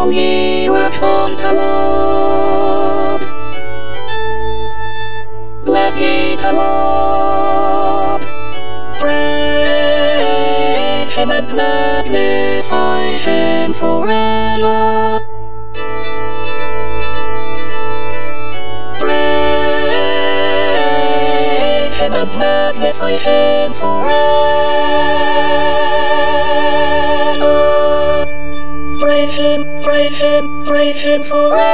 while he works on the Lord. Bless ye the Lord. Praise him and magnify him forever. Praise him and magnify him forever. Praise him forever.